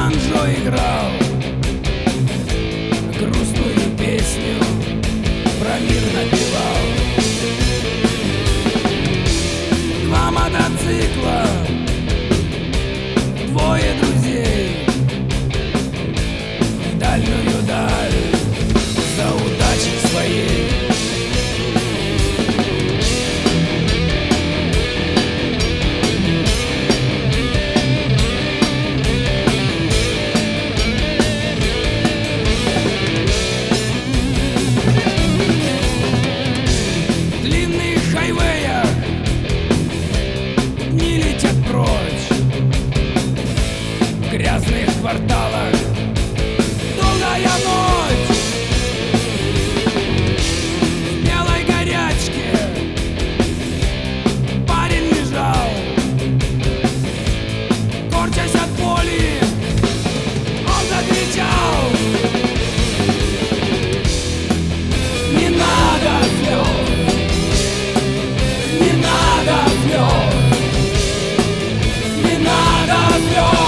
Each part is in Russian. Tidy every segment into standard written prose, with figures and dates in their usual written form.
банджо играл грустную песню, про мир напевал. Два мотоцикла, двое друзей, в дальнюю даль за удачей своей. В грязных кварталах долгая ночь, в белой горячке парень лежал, корчась от боли, он закричал: не надо слез, не надо слез, не надо слез.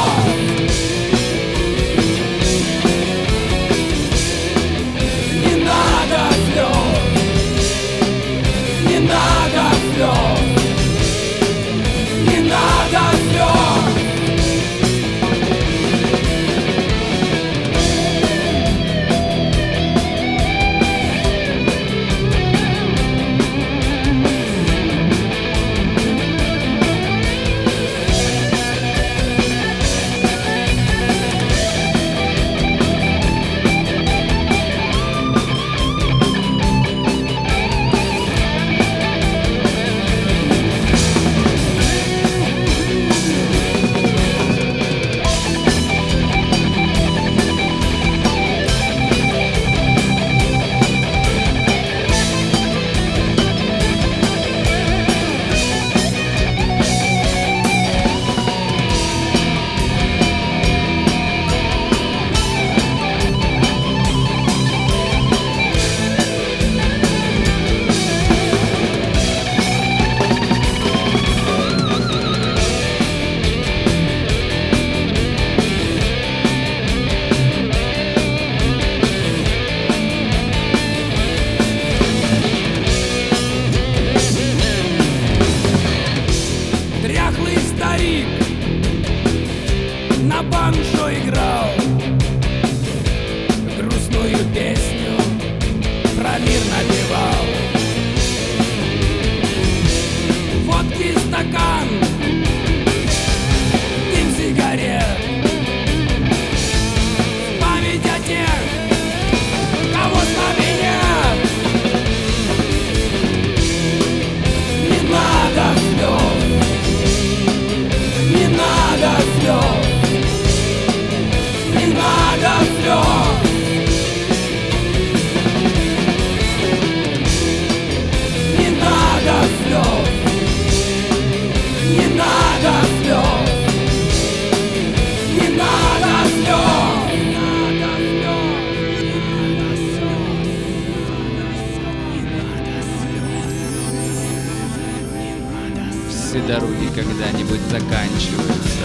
Старик на банджо играл грустную песню, про мир напевал. Водки стакан, дым сигарет, память о тех, кого с нами нет. Не надо слез, не надо слез, не надо слез, не надо слез, не надо слез, не надо Все дороги когда-нибудь заканчиваются.